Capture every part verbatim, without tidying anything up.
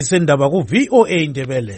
Sendaba ku V O A Indebele.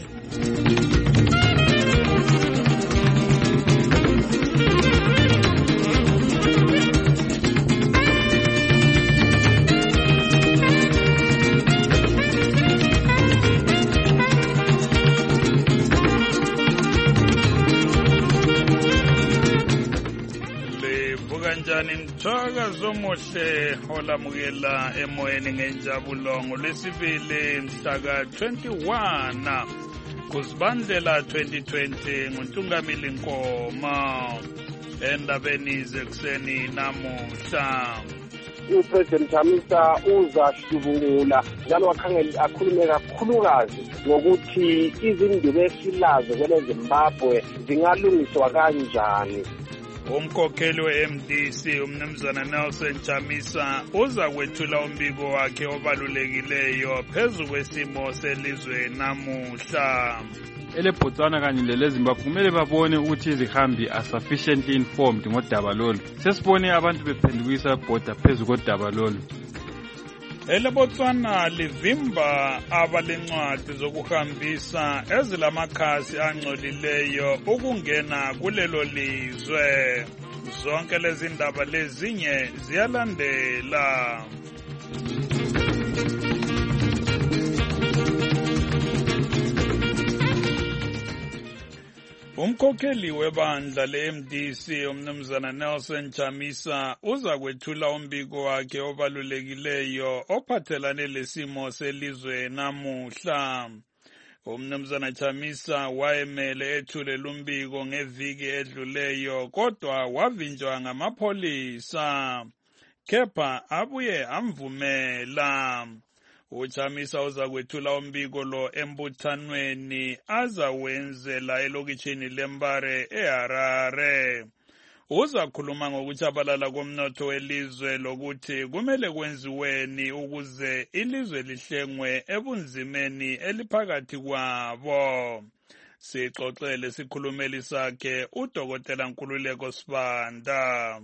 Kanjani mthoka zomuhle olamukela emoyeni ngenjabulo ngolwesibili mhla ka twenty-one kuZibandlela twenty twenty nguNtungamili Nkoma endabeni zekuseni namuhla. uPresident Chamisa uzahlubula njalo wakhangela akhulume kakhulukazi ngokuthi izindubo esilazo kwele Zimbabwe zingalungiswa kanjani. Umkhokheli we-M D C umnumzana Nelson Chamisa uza kwethula umbiko wakhe obalulekileyo phezu kwesimo selizwe namuhla. EleBotswana kanye leleZimbabwe kumele babone ukuthi izihambi are sufficiently informed ngodaba lolu. Sesibone abantu bephendukisa ibhoda phezu kodaba lolu. EleBotswana livimba abalencwadi zokuhambisa ezilamakhasi angcolileyo ukungena kulelo lizwe. Zonke lezi ndaba lezinye ziyalandela. Umkhokheli webandla le-M D C umnumzana Nelson Chamisa uza kwethula umbiko wakhe obalulekileyo ophathelane lesimo selizwe namuhla. Umnumzana Chamisa wayemele ethule lumbiko ngeviki edluleyo kodwa wavinjwa ngamapholisa. Kepha abuye amvumela. uChamisa uza kwethula umbiko lo embuthanweni azawenzela elokishini leMbare eHarare. Uzakhuluma ngokuchabalala komnotho welizwe lokuthi kumele kwenziweni ukuze ilizwe lihlengwe ebunzimeni eliphakathi kwabo. Sixoxele sikhulumeli sakhe uDokotela Nkululeko Sibanda.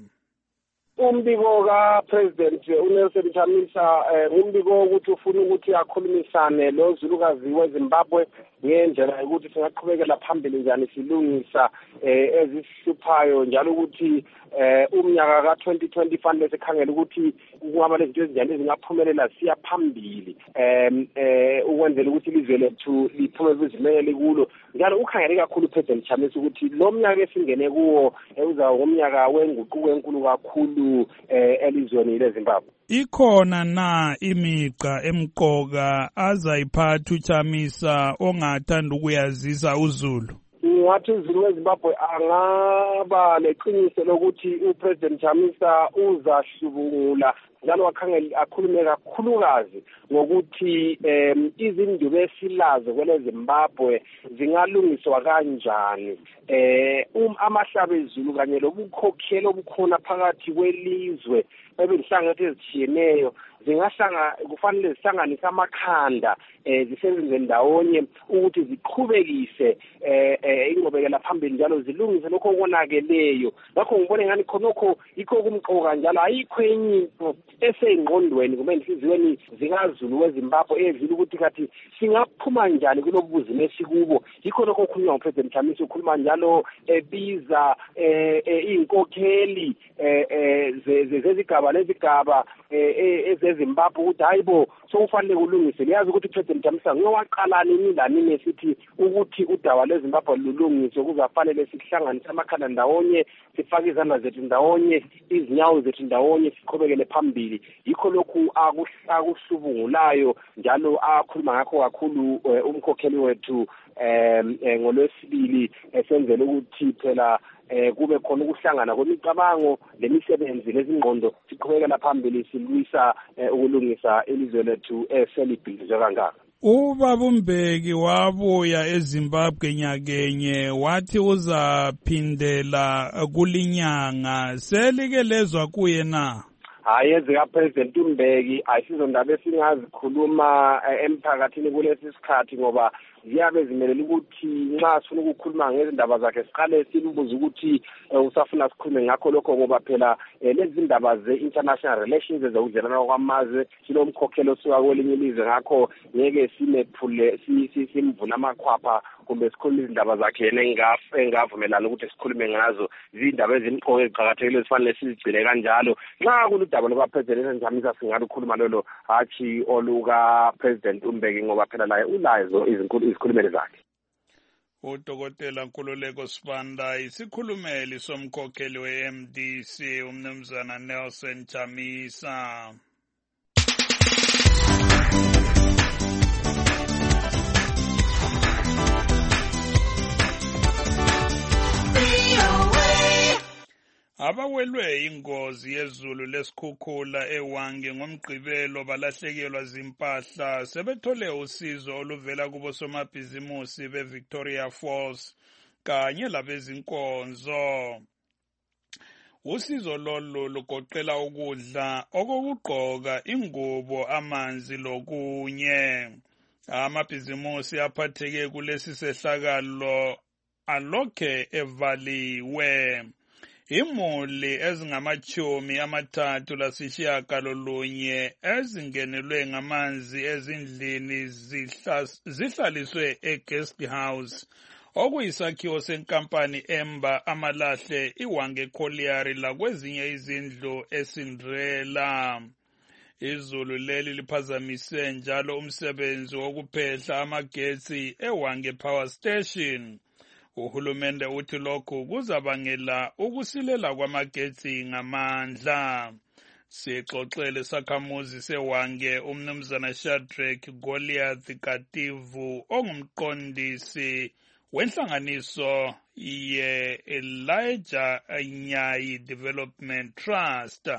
Umbiko kaPresident uNelson Chamisa umbiko ukuthi ufuna ukuthi akhulumisane lo Zulukazi weZimbabwe ngendlela ukuthi singaqhubekela phambili njani silungisa ezisihluphayo njalo ukuthi umnyaka ka twenty twenty fanele sikhangela ukuthi kungaba lezinto ezinjani ezingaphumelela siya phambili eh ukwenzela ukuthi ilizwe lethu liphumelele izimele kulo njalo ukhangele kakhulu uPresident Chamisa ukuthi lo mnyaka esingene kuwo uza ngomnyaka wenguquko enkulu kakhulu elizweni leZimbabwe. Ikhona na imiqa emqoka azayiphatha uChamisa ongathanda ukuyazisa uZulu? Ngathi uZulu weZimbabwe angaba leqiniso lokuthi uPresident Chamisa uzahlubula njalo wakhangela akhulume kakhulukazi ngokuthi izindubo esilazo kwele Zimbabwe zingalungiswa kanjani. Eh um amahlaba ezulu kanye lobukhokheli obukhona phakathi kwelizwe ebenhlangatho ezitshiyeneyo zingahlanga kufanele zihlanganise amakhanda eh zisebenze ndawonye ukuthi ziqhubekise eh ingqobekela phambili njalo zilungise lokho konakeleyo. Ngakho ngibone ngani khonokho ikho kumqoka njalo ayikho enye into esengqondweni kumbe inhliziyweni zikaZulu weZimbabwe evile ukuthi kathi singaphuma njani kulobuzima esikubo. Yikho lokho okhulunywa nguPresident Chamisa ukhuluma njalo ebiza inkokheli zezigaba lezigaba ezeZimbabwe ukuthi hayibo sokufanele kulungise. Liyazi ukuthi uPresident Chamisa ngowaqala nini lanini esithi ukuthi udaba lweZimbabwe lulungiswe kuzafanele sihlanganise amakhanda ndawonye sifake izandla zethu ndawonye izinyawo zethu ndawonye siqhubekele phambili. Yikho lokhu akuhlubungulayo njalo akhuluma ngakho kakhulu umkhokheli wethu eh ngolwesibili esenzele ukuthi phela eh kube khona ukuhlangana kwemicabango lemisebenzi lezingqondo siqhubekela phambili silwisa ukulungisa ilizwe lethu eselibhizi kangaka. Ubaba Mbeki wabuya eZimbabwe nyakenye wathi uzaphindela kulinyanga selikelezwa kuye na? Hayi zika President Mbeki ayisizo ndaba esingazikhuluma emphakathini kulesi sikhathi ngoba ziyabe zimelela ukuthi nxa sifuna ukukhuluma ngezindaba zakhe siqale simbuze ukuthi usafuna sikhulume ngakho lokho ngoba phela lezi ndaba ze-international relations ezokudlelana kwamazwe sinomkhokhelo osuka kwelinye ilizwe ngakho ngeke simephule simvuna amakhwapha kumbe sikhulume izindaba zakhe yena engavumelana ukuthi sikhulume ngazo izindaba ezimqoka eziqakathekile zifanele sizigcine kanjalo nxa kuludaba loba-President Nthamisa singalukhuluma lolo hatshi oluka-President uMbeki ngoba phela laye ulazo izikhulumeli zakhe. Udokotela Nkululeko Sibanda isikhulumeli somkhokheli we-M D C umnumzana Nelson Nthamisa. Abawelwe ingozi yezulu lesikhukhula eWange ngomgqibelo balahlekelwa zimpahla sebethole usizo oluvela kubo somabhizimusi beVictoria Falls kanye labezinkonzo. Usizo lolu lugoqela ukudla, okokugqoka, ingubo, amanzi lokunye. Amabhizimusi aphatheke kulesi sehlakalo alokhe evaliwe. Imuli ezingamachumi amathathu lasishiyagalolunye ezingenelwe ngamanzi ezindlini zihlaliswe e-guest house okuyisakhiwo senkampani Emba Amalahle iWange Colliery lakwezinye izindlu eSindrela. Izulu leli liphazamise njalo umsebenzi wokuphehla amagetsi eWange Power Station. Uhulumende uthi lokhu kuzabangela ukusilela kwamagetsi ngamandla. Sixoxele sakhamuzi seWange umnumzana Shadrack Goliath Kativu ongumqondisi wenhlanganiso ye-Elijah Nyayi Development Trust.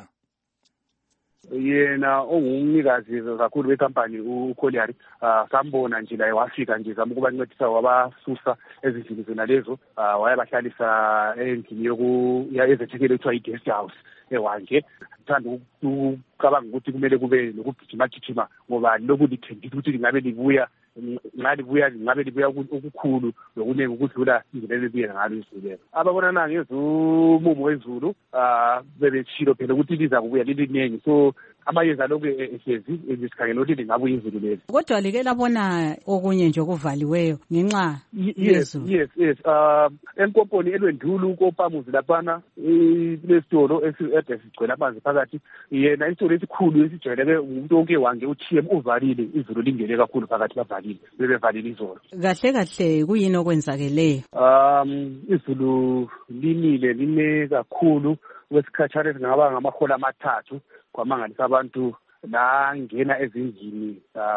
Yena ongumnikazi kakhulu wekampani uCollier sambona nje la wafika nje zama ukubancedisa wabasusa ezindlini zona lezo wayabahlalisa endlini yoku yezethekele ekuthiwa i-guest house eWange. Thanda ukucabanga ukuthi kumele kube nokugijima gijima ngoba lokhu lithembisa ukuthi lingabe libuya ngali buya ngabe libuya okukhulu lokunenge ukudlula indlela elibuya ngalo izulu. Ababonana ngezumumo wezulu ah bebeshilo phela ukuthi liza kubuya lilinengi so amayeza lokhu ehlezi esikhangela ukuthi lingabuya izulu leli. Kodwa like labona okunye nje okuvaliweyo ngenxa yezulu. Yes yes ah enkoponi elwendulu kopamuzi laphana lesitolo esigcwele amanzi phakathi yena isitolo esikhulu esijwayeleke umuntu wonke Wange uchiye uvalile izulu lingene kakhulu phakathi bavalile bebevalile izolo. Kahle kahle kuyini okwenzakeleyo? Um izulu linile line kakhulu kwesikhatshana esingaba ngamahola amathathu kwamangalisa abantu la ngena ezindlini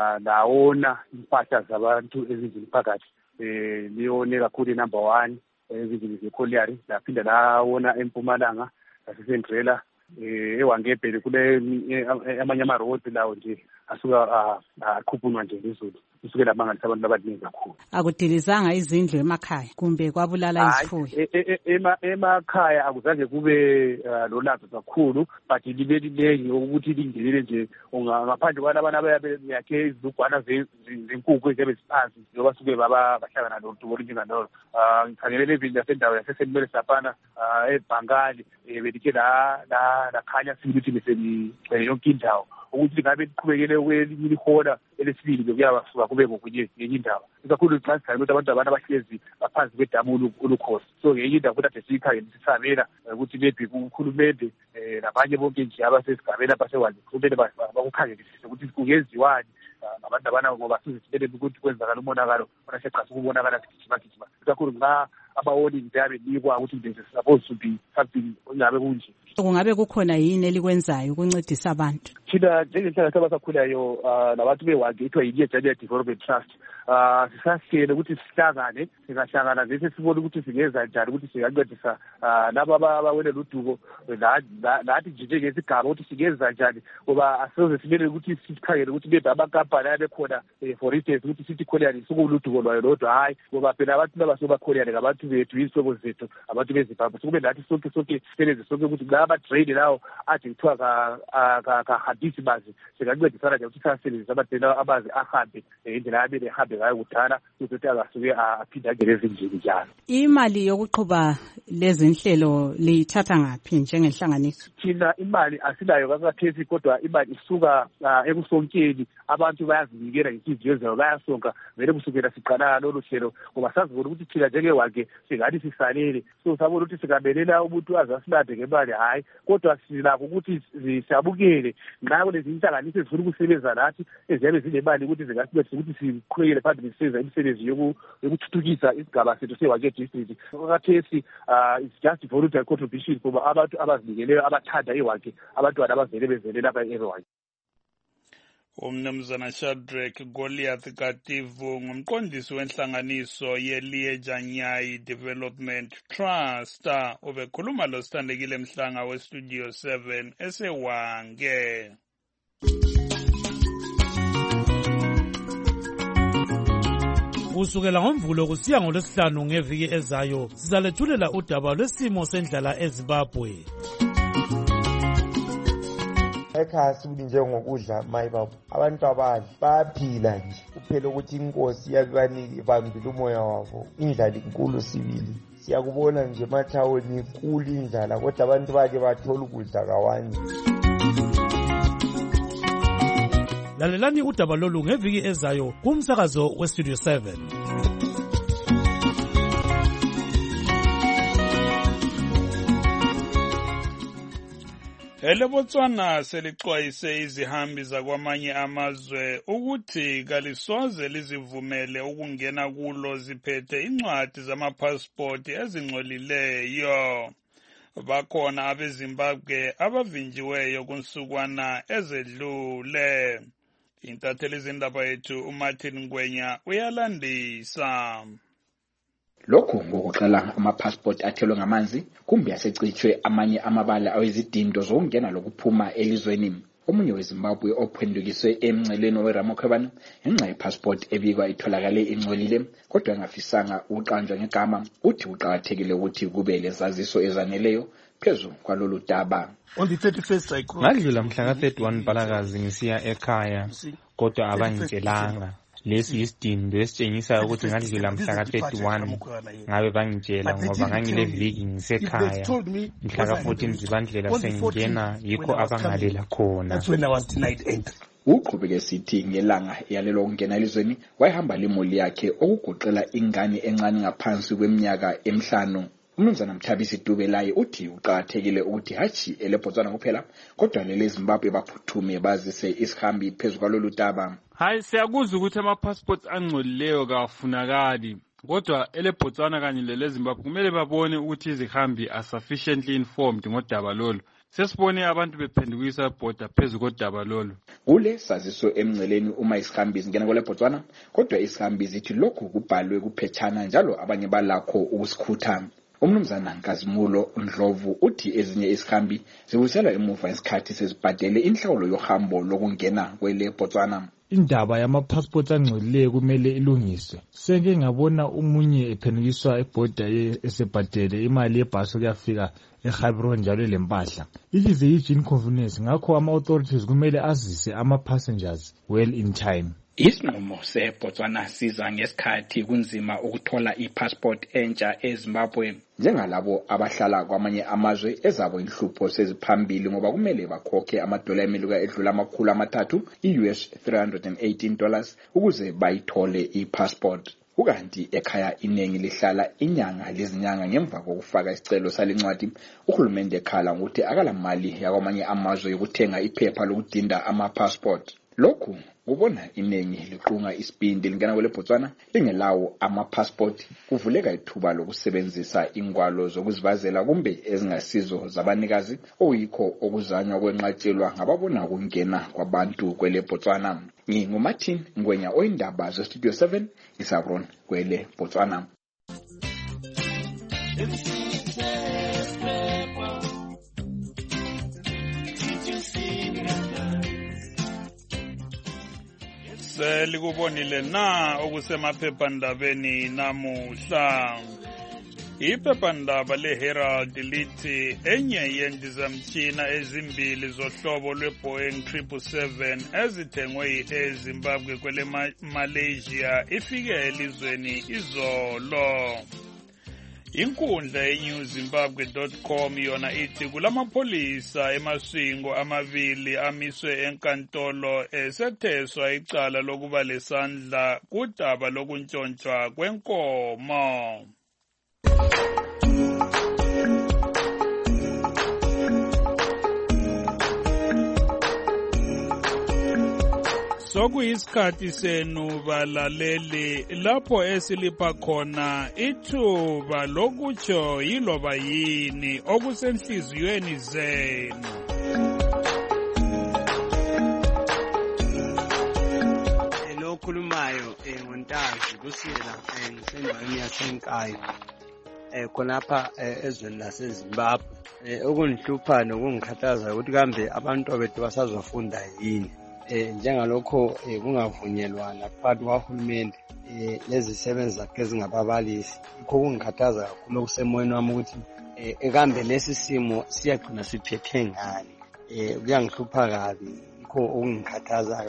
lawona impahla zabantu ezindlini phakathi eh liyone kakhulu number one ezindlini zeCollier laphinda lawona eMpumalanga laseSendrela eh eWangebhele kule amanye ama road lawo nje asuka aqhuphunwa nje izulu kusukela mangalisa abantu abaningi kakhulu. Akudilizanga izindlu emakhaya kumbe kwabulala izifuyo? Ema emakhaya akuzange kube lolazo kakhulu but libe linengi ukuthi lingenele nje ngaphandle kwalabana abayabe yakhe izigwana zenkukhu ezibe ziphansi ngoba suke baba bahlangana nodubo njengalo. Ngikhangelele ibili yasendawo yaseSendmele saphana eBhangali belike la la lakhanya sithi beseli yonke indawo ukuthi ngabe liqhubekele kwelinye ihola elesibili lokuyabasuka kube ngokunye ngenye indawo ikakhulu xa sikhangela ukuthi abantu abana abahlezi baphansi kwedamu olukhosi so ngenye indawo futhi sikhangela sisabela ukuthi maybe ukhulumende nabanye bonke nje abasesigabeni abaseWange kumele bakukhangelisise ukuthi kungenziwani abantu abana ngoba sizibele ukuthi kwenzakala umonakalo ona seqhaza ukubonakala sigijima gijima ikakhulu nxa abawoni ndabe nikwa ukuthi nje suppose to be something ongabe kunje. Kungabe kukhona yini elikwenzayo ukuncedisa abantu? Thina njengenhlangano abasakhulayo nabantu beWange ithiwa yi-Elijah Development Trust sisahlele ukuthi sihlangane singahlangana nje sibone ukuthi singenza njani ukuthi singancedisa laba abawele ludubo lathi nje njengesigaba ukuthi singenza njani ngoba asizoze simele ukuthi sikhangele ukuthi bebe amakampani abekhona for instance ukuthi sithi Collier sokuludubo lwayo lodwa hayi ngoba phela abantu sobakholiyane ngabantu bethu yisihlobo zethu abantu beZimbabwe sokube nathi sonke sonke sisebenze sonke ukuthi la ama-drain lawo ade kuthiwa kahambisi bazi singancedisana nje ukuthi sasebenzise ama-drain abazi ahambe indlela abele ehambe ngayo kudala ukuthi angasuke aphinde angene ezindlini njalo. Imali yokuqhuba lezi nhlelo liyithatha ngaphi njengenhlanganiso? Thina imali asilayo kakhathesi kodwa imali isuka ekusonkeni abantu bayazinikela inhliziyo zabo bayasonka vele kusukela siqala lolu hlelo ngoba sazibona ukuthi thina njengewake singathi sisalele so sabona ukuthi singabelela umuntu azasilade ngemali hayi kodwa silakho ukuthi siyabukele nxa kulezi inhlanganiso ezifuna ukusebenza nathi eziyabe zinemali ukuthi zingasibethi ukuthi siqhubekele phambili sisenza imisebenzi yokuthuthukisa isigaba sethu sewake district. Kakhathesi it's just voluntary contribution kuba abantu abazinikeleyo abathanda iwake abantwana abavele bezele lapha e-Rwanda. Umnumzana Shadrack Goliath Kativu ngumqondisi wenhlanganiso ye-Lieja Nyayi Development Trust ubekhuluma lo Sithandekile Mhlanga we-Studio seven esewange. Kusukela ngoMvulo kusiya ngoLwesihlanu ngeviki ezayo sizalethulela udaba lwesimo sendlala eZimbabwe. Ekhaya sibili njengokudla mayibaba abantu abadla bayaphila nje kuphela ukuthi inkosi yakubanike ibambile umoya wabo. Indlala inkulu sibili siyakubona nje emathawuni inkulu indlala kodwa abantu bake bathola ukudla kawani. Lalelani udaba lolu ngeviki ezayo kumsakazo weStudio seven. EleBotswana selixwayise izihambi zakwamanye amazwe ukuthi kalisoze lizivumele ukungena kulo ziphethe incwadi zamapasipoti ezingcolileyo. Bakhona abeZimbabwe abavinjiweyo kunsukwana ezedlule. Intatheli zindaba yethu uMartin Ngwenya uyalandisa. Lokhu ngokuqala ama-passport athelwe ngamanzi kumbe yasecitshwe amanye amabala awezidindo zokungena lokuphuma elizweni. Omunye weZimbabwe ophendukiswe emnceleni weRamokhebane ngenxa ye-passport ebikwa itholakale ingcolile kodwa engafisanga ukuqanjwa ngegama uthi uqakathekile ukuthi kube lezaziso ezaneleyo phezu kwalolu daba. Ngadlula mhla ka thirty-one Mbalakazi ngisiya ekhaya kodwa abangitshelanga. Lesi isidindo esitshengisa ukuthi ngadlula mhla ka thirty-one ngabe bangitshela ngoba ngangileviki ngisekhaya mhla ka fourteen Zibandlela sengingena yikho abangalela khona. Uqhubeke sithi ngelanga yalelo ukungena elizweni wayehamba lemoli yakhe okugoqela ingane encane ngaphansi kweminyaka emihlanu. Umnumzana Mthabisi Dube laye uthi uqakathekile ukuthi hachi eleBotswana kuphela kodwa lele Zimbabwe baphuthume bazise isihambi phezu kwalolu daba. Hayi siyakuzwa ukuthi ama-passports angcolileyo kawafunakali kodwa eleBotswana kanye lele Zimbabwe kumele babone ukuthi izihambi are sufficiently informed ngodaba lolu. Sesibone abantu bephendukisa ibhoda phezu kodaba lolu. Kule saziso emnceleni uma isihambi zingena kweleBotswana kodwa isihambi zithi lokhu kubhalwe kuphetshana njalo abanye balakho ukusikhutha. Umnumzana Nkazimulo Ndlovu uthi ezinye isihambi zibuyiselwa emuva isikhathi sezibhadele inhlawulo yohambo lokungena kweleBotswana. Indaba yama-passport angcolileyo kumele ilungiswe. Senge ngabona umunye ephendukiswa ebhoda esebhadele imali yebhasi kuyafika eGaborone njalo lempahla. It is a huge inconvenience ngakho ama-authorities kumele azise ama-passengers well in time. Isinqumo seBotswana siza ngesikhathi kunzima ukuthola i-passport entsha eZimbabwe njengalabo abahlala kwamanye amazwe ezabo inhlupho seziphambili ngoba kumele bakhokhe amadola emeluka edlula amakhulu amathathu i-U S three hundred eighteen dollars ukuze bayithole i-passport. Ukanti ekhaya iningi lihlala inyanga lezinyanga ngemva kokufaka isicelo salencwadi uhulumende ekhala ukuthi akalamali yakwamanye amazwe yokuthenga iphepha lokudinda ama-passport. Lokhu ubona iningi liqunga isibindi lingena kweleBotswana lingelawo ama-passport kuvuleka ithuba lokusebenzisa ingwalo zokuzivazela kumbe ezingasizo zabanikazi okuyikho okuzanywa kwenqatshelwa ngababona ukungena kwabantu kweleBotswana. NginguMartin Ngwenya oyindaba zeStudio seven eGaborone kweleBotswana. selikubonile na okusemaphephandabeni namuhla. Iphephandaba le-Herald lithi enye yendizamtshina ezimbili zohlobo lwe-Boeing triple seven ezithengwe yi-Air Zimbabwe kwele Malaysia ifike elizweni izolo. Inkundla ye-new zimbabwe dot com yona ithi kulamapolisa emaswingo amabili amiswe enkantolo esetheswa icala lokuba lesandla kudaba lokuntshontshwa kwenkomo. Sokuyisikhathi senu balaleli lapho esilipha khona ithuba lokutsho yiloba yini okusenhliziyweni zenu. Lo khulumayo ngontazi kusiyela ngisendaweni yaseNkayi khonapha ezweni laseZimbabwe. Okungihlupha nokungikhathaza ukuthi kambe abantu bethu basazofunda yini. Eh njengalokho kungavunyelwana phakathi kwahulumende lezisebenzi zakhe ezingababalisi. Ikho kungikhathaza kakhulu okusemoyeni wami ukuthi ekambe lesi simo siyagcina siphethe ngani. Eh kuyangihlupha kabi ikho okungikhathaza.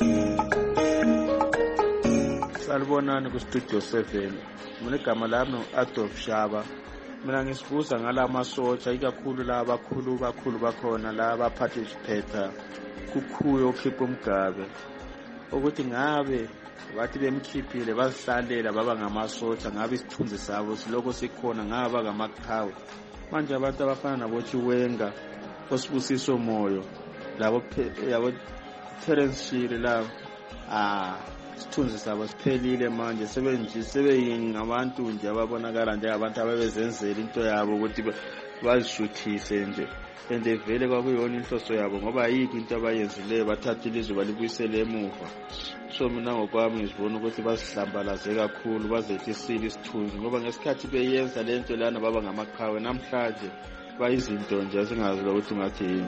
Salibonani ku Studio seven. Mina igama lami Adolf Shaba. Mina ngisibuza ngalamasotsha ikakhulu la abakhulu kakhulu bakhona la abaphatha isiphetha kukhuyo okhipha umgabe ukuthi ngabe bathi bemkhiphile bazihlalela baba ngamasotsha ngabe isithunzi sabo siloko sikhona ngaba ngamakhawe. Manje abantu abafana nabo Chiwenga osibusiso moyo labo yabo Terence Shiri labo ah isithunzi sabo siphelile manje sebenje sebeyingabantu nje ababonakala njengabantu ababezenzela into yabo ukuthi bazishuthise nje ende vele kwakuyona inhloso yabo ngoba yikho into abayenzileyo bathatha ilizwe balibuyisele emuva. So mina ngokwami ngizibona ukuthi basihlambalaze kakhulu bazethi isile isithunzi ngoba ngesikhathi beyenza lento lana baba ngamakhawe namhlanje bayizinto nje esingazi ukuthi ngathi yini.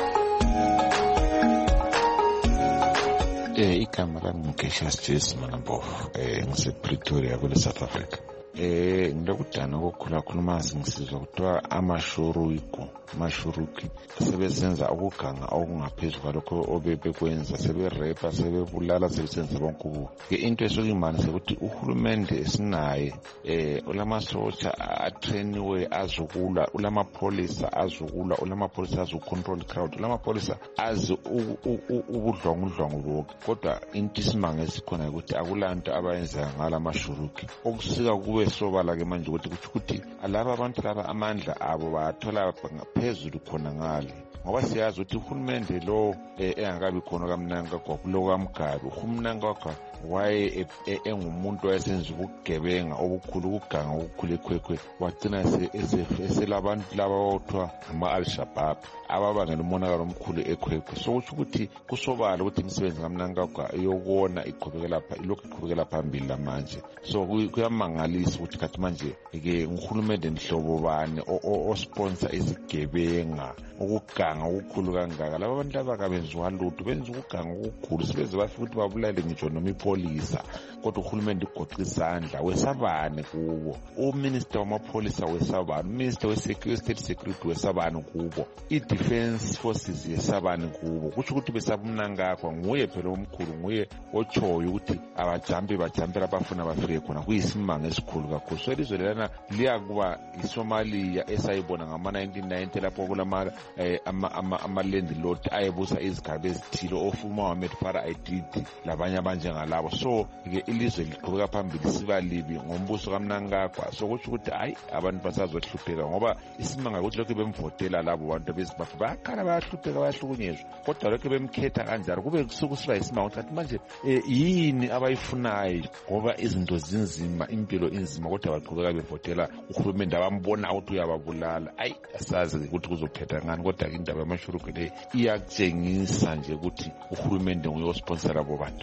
Eh igama lami ngikeshas Jesse Manambo eh ngise Pretoria kule South Africa. Eh ngidokudana kokhula khuluma singisizwa kuthiwa amashuruku mashuruki sebesenza ukuganga okungaphezulu kwalokho obebekwenza seberepa sebebulala sebesenza bonke ubu ke into esokimani sekuthi uhulumende esinaye eh ulamasotsha atrainiwe azukula ulamapolisa azukula ulamapolisa azucontrol crowd ulamapolisa azi ubudlongudlongo bonke kodwa into isimanga esikhona ukuthi akulanto abayenza ngala mashuruki okusika kube sobala ke manje ukuthi ukuthi alaba abantu laba amandla abo bathola phezulu khona ngale ngoba siyazi ukuthi uhulumende lo engakabi khona kamnanga kwakulo kamgabi uhulumende wakhe waye engumuntu wayesenza ukugebenga obukhulu ukuganga okukhulu ekhwekhwe wagcina eselabantu laba othiwa ama-Al-Shabaab ababangela umonakalo omkhulu ekhwekhwe so kuthi ukuthi kusobala ukuthi imisebenzi kamnanga yokona iqhubekela ilokhu iqhubekela phambili lamanje so kuyamangalisa ukuthi kathi manje ke uhulumende nhlobo bani osponsor izigebenga ukuganga okukhulu kangaka laba bantu abakabenziwa lutho benza ukuganga okukhulu sebeze bafika ukuthi babulale ngitsho noma ipolisa kodwa uhulumende ugoqa isandla wesabane kuwo uminister wamapolisa wesabane uminister we-state security wesabane kubo i-defense forces yesabane kubo kutsho ukuthi besabumnangakho nguye phela omkhulu nguye otshoyo ukuthi abajampe bajampela abafuna bafike khona kuyisimanga esikhulu kakhulu so ilizwe lelana liyakuba iSomalia esayibona ngama-nineteen ninety lapho kulama ama-landlord ayebusa izigaba ezithile oFumahamed Farah Aidid labanye abanjengalabo so ke ilizwe liqhubeka phambili siba libi ngombuso kamnangagwa so kutsho ukuthi hayi abantu basazohlupheka ngoba isimanga ukuthi lokho bemvotela labo bantu bezimbabwe bayakhala bayahlupheka bayahlukunyezwa kodwa lokho bemkhetha kanjalo kube kusukusiba isimanga ukuthi manje yini abayifunayo ngoba izinto zinzima impilo inzima kodwa baqhubeka bevotela uhulumende abambona ukuthi uyababulala ayi asazi ukuthi kuzophetha ngani kodwa indaba yamashuruku le iyakutshengisa nje ukuthi uhulumende nguye osponsora abo bantu.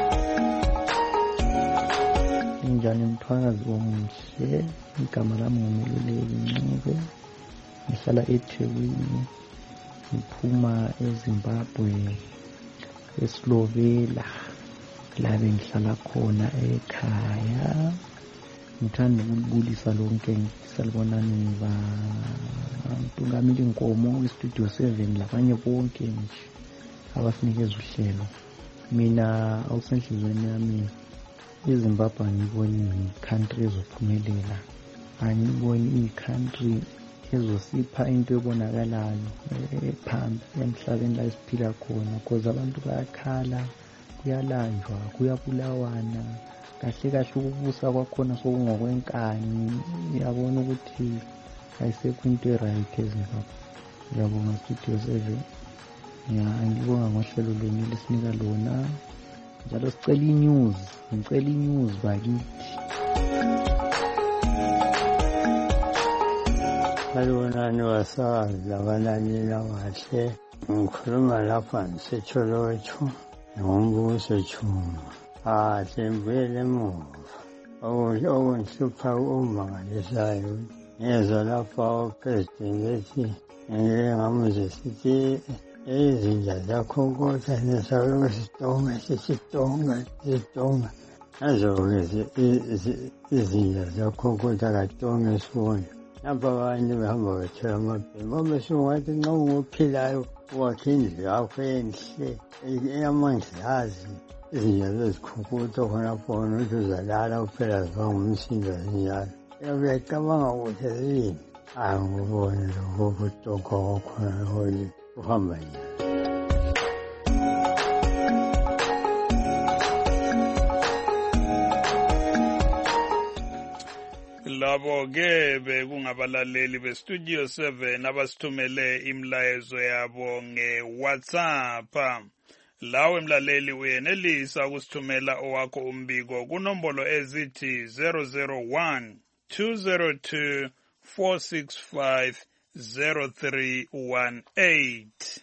Njani mthwakazi omuhle igama lami ngumeluleki Ncube ngihlala eThekwini ngiphuma eZimbabwe eSlovela la bengihlala khona ekhaya. Ngithanda ukubulisa lonke salibonani ngiba Ntungamili Nkomo eStudio seven labanye bonke nje abasinikeza uhlelo. Mina awusenhlizweni yami iZimbabwe ngiboni i-country ezophumelela, angiboni i-country ezosipha into ebonakalayo ephambi emhlabeni la esiphila khona, because abantu bayakhala, kuyalanjwa, kuyabulawana, kahle kahle ukubusa kwakhona sokungokwenkani. Uyabona ukuthi ayisekho into e-right eZimbabwe. Ngiyabonga Studio seven, ngibonga ngohlelo lweni lesinika lona, njalo sicela i-news, ngicela i-news bakithi. Salibonani wasazi labalaleli kahle, ngikhuluma lapha ngiseTsholotsho ngombuso Chuma. Kahle ngivele emuva, okungihlupha okumangalisayo ngezwa lapha uPresident ethi ngeke ngamuzwe sithi izinja zakhonkotha nesawuke sitonga sisitonga sitonga nazo-ke izinja zakhonkotha katonga esibona. Lapha abanye behamba bethola amabhemu obesungathi nxa ungophilayo uwakhe indlu yakho enhle eyamangilazi. Izinja zezikhonkotha khonapho khona ukuthi uzalala kuphela zibangumsindo zinjalo. Uyacabanga ukuthi yini? Angiboni lokho kutonga kwakhona lokho kuhamba njani. Labo ke bekungabalaleli beStudio seven abasithumele imlayezo yabo ngeWhatsApp. Lawe mlaleli uyenelisa ukusithumela owakho umbiko kunombolo ezithi zero zero one two zero two four six five zero three one eight.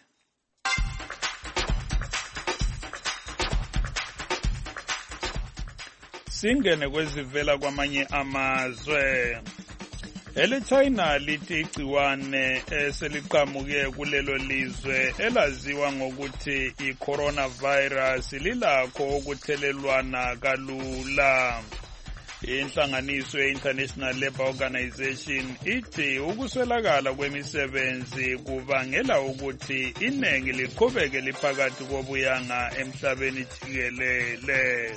Singene kwezivela kwamanye amazwe. EleChina lithi igciwane eseliqhamuke kulelo lizwe elaziwa ngokuthi i-coronavirus lilakho ukuthelelwana kalula. Inhlanganiso ye-International Labour Organization ithi ukuswelakala kwemisebenzi kubangela ukuthi iningi liqhubeke liphakathi kobuyanga emhlabeni jikelele.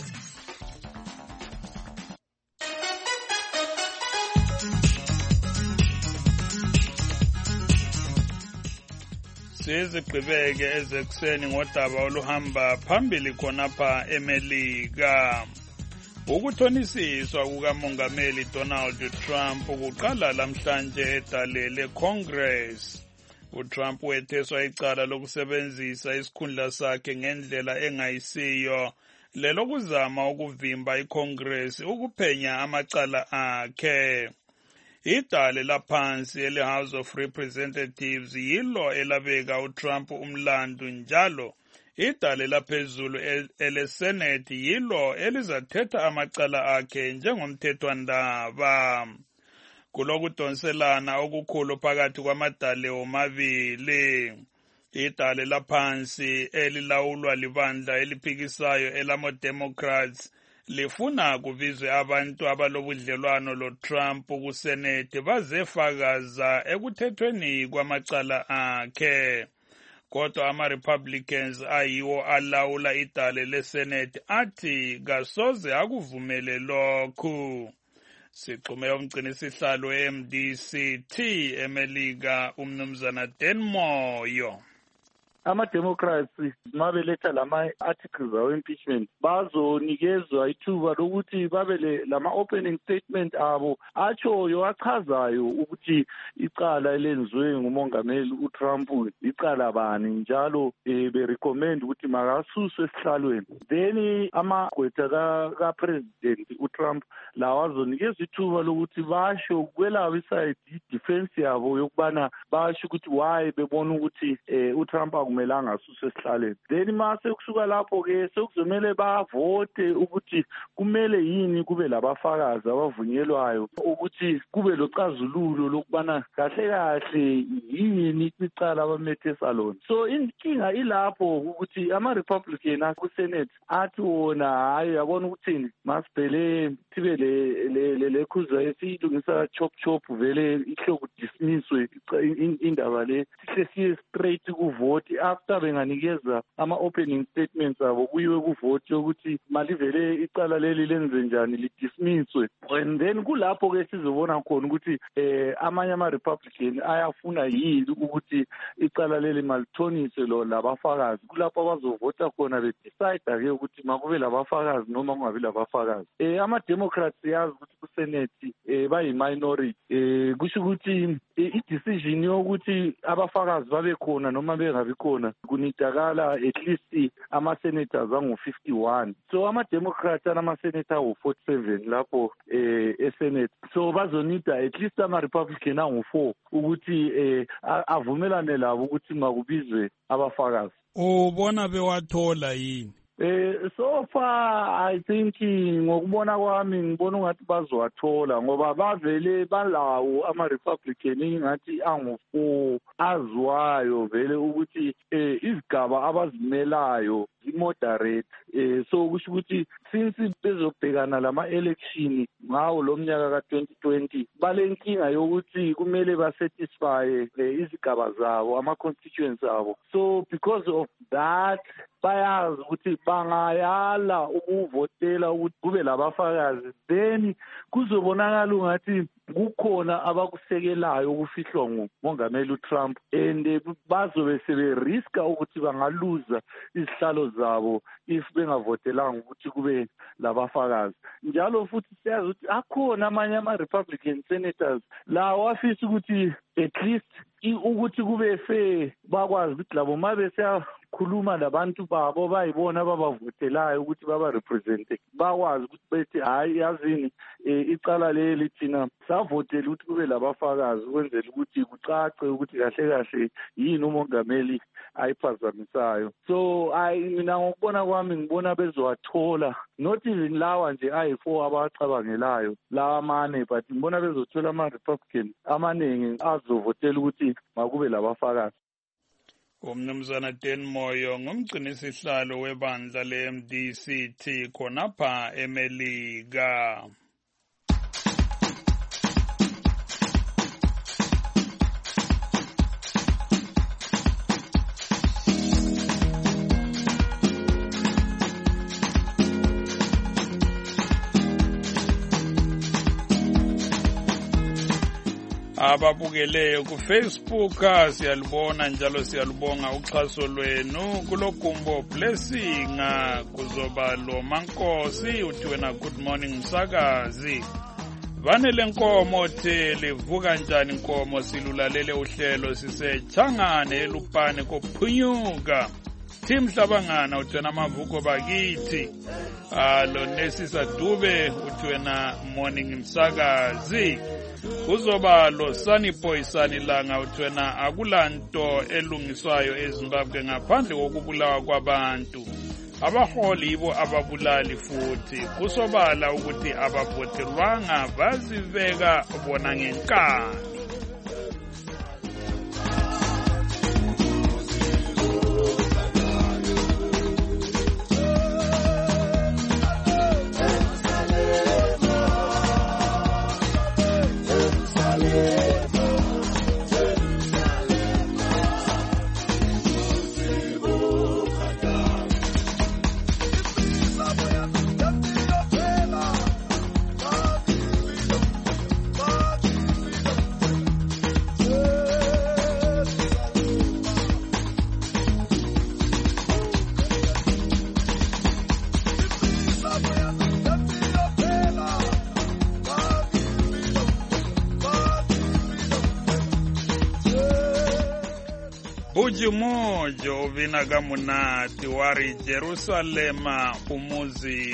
Sizigqibeke ezekuseni ngodaba oluhamba phambili khonapha eMelika. Ukuthonisiswa kukamongameli Donald Trump kuqala lamhlanje edalele Congress. uTrump wetheswa icala lokusebenzisa isikhundla sakhe ngendlela engayisiyo lelokuzama ukuvimba iCongress ukuphenya amacala akhe. Idale laphansi ele-House of Representatives yilo elabeka uTrump umlandu njalo. Idale laphezulu ele-Senate yilo elizathetha amacala akhe njengomthethwandaba. Kulokudonselana okukhulu phakathi kwamadale omabili. Idale laphansi elilawulwa libandla eliphikisayo elamo-Democrats lifuna kubizwe abantu abalobudlelwano lo-Trump kuSenate bazefakaza ekuthethweni kwamacala akhe. Kodwa ama-Republicans ayiwo alawula idale leSenate athi kasoze akuvumele lokhu. Sixume umgcini sihlalo e-M D C T eMelika umnumzana Dan Moyo. Ama-Democrats mabeletha lama-articles awe-impeachment bazonikezwa ithuba lokuthi babele lama-opening statement abo atshoyo achazayo ukuthi icala elenziwe ngumongameli uTrump icala bani njalo eh, berecommend ukuthi makasuswe esihlalweni. Then amagqwetha ka-president uTrump lawa azonikezwa ithuba lokuthi basho kwelabo iside i-defense yabo yokubana basho ukuthi why bebona ukuthi eh, uTrump akumelanga asuswe esihlaleni. Then mase kusuka lapho ke sekuzomele bavote ukuthi kumele yini kube labafakazi abavunyelwayo ukuthi kube locazululo lokubana kahle kahle yini icala abamethe salona. So inkinga ilapho ukuthi ama Republican akuSenate athi wona hayi yabona ukuthi masibhele sibe le le le khuza esilungisa chop chop vele ihloku dismisswe indaba le sihle siye straight ku vote after benganikeza ama opening statements abo kuyiwe ku vote ukuthi malivele icala leli lenze njani li dismisswe. And then kulapho ke sizobona khona ukuthi eh amanye ama Republican ayafuna yini ukuthi icala leli malithoniswe lo labafakazi. Kulapho bazovota khona be decide ke ukuthi makube labafakazi noma kungabi labafakazi. Eh ama Democrats yazi ukuthi ku Senate eh bayi minority eh kusho ukuthi i decision yokuthi abafakazi babe khona noma bengabi khona kunidakala at least ama senators angu fifty-one. So ama Democrats ama senator u forty-seven lapho eh eSenate. So bazonida at least ama Republican angu four ukuthi eh avumelane labo ukuthi makubizwe abafakazi. Ubona bewathola yini? Eh so far I think ngokubona kwami ngibona ungathi bazowathola ngoba bavele balawo ama Republican ingathi angu four azwayo vele ukuthi eh izigaba abazimelayo moderate. Eh so kusho ukuthi since bezobhekana lama election ngawo lo mnyaka ka twenty twenty balenkinga yokuthi kumele ba satisfy izigaba zabo ama constituents abo. So because of that bayazi ukuthi bangayala ukuvotela ukuthi kube labafakazi then kuzobonakala ungathi kukhona abakusekelayo ukufihlwa ngumongameli uTrump and bazobe sebe risk ukuthi bangaluza izihlalo zabo if bengavotelanga ukuthi kube labafakazi. Njalo futhi siyazi ukuthi akhona amanye ama Republican senators lawo afisa ukuthi at least ukuthi kube fair bakwazi ukuthi labo mabe seyakhuluma labantu babo bayibona babavotelayo ukuthi baba represent bakwazi ukuthi bethi hayi yazini icala leli thina savotela ukuthi kube labafakazi ukwenzela ukuthi kucace ukuthi kahle kahle yini umongameli ayiphazamisayo. So I mina ngokubona kwami ngibona bezowathola not even lawa nje ayi four abacabangelayo lawa amane but ngibona bezothola ama Republican amaningi azovotela ukuthi makube labafakazi. Umnumzana Dan Moyo ngumgcinisihlalo webandla le-M D C T khonapha eMelika. Ababukeleyo ku Facebook siyalibona njalo siyalibonga uxhaso lwenu kulogumbo blessing kuzoba lo Mankosi uthi wena good morning msakazi vanele nkomo the livuka njani nkomo silulalele uhlelo sisechangane elupane kophunyuka Timhlabangana uthi wena mavuko bakithi alo Nesisa Dube uthi wena morning msakazi kuzoba lo Sunny Boy Sanilanga uthi wena akulanto elungiswayo eZimbabwe ngaphandle kokubulawa kwabantu abaholi ibo ababulali futhi kusobala ukuthi abavotelwanga baziveka bona ngenkani. Ujimojo vinaga munati wari Jerusalema umuzi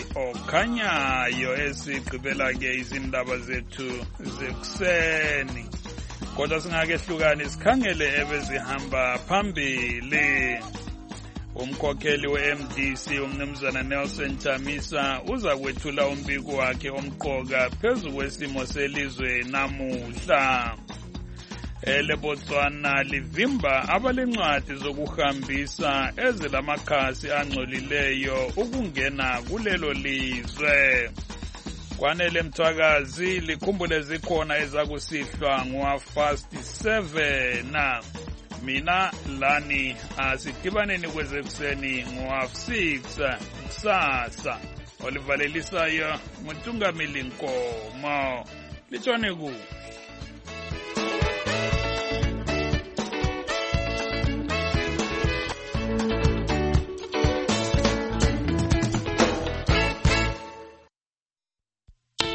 okhanyayo esigqibela ke izindaba zethu zekuseni kodwa singakehlukani sikhangele ebezihamba phambili. Umkhokheli we-M D C umnumzana Nelson Chamisa uza kwethula umbiko wakhe omqoka phezu kwesimo selizwe namuhla. EleBotswana livimba abalencwadi zokuhambisa ezilamakhasi angcolileyo ukungena kulelo lizwe. Kwanele Mthwakazi likhumbule zikhona ezakusihlwa ngo-fast seven. Mina lani asidibaneni kwezekuseni ngo-half six kusasa. Olivalelisayo nguNtungamili Nkomo. Litshone ku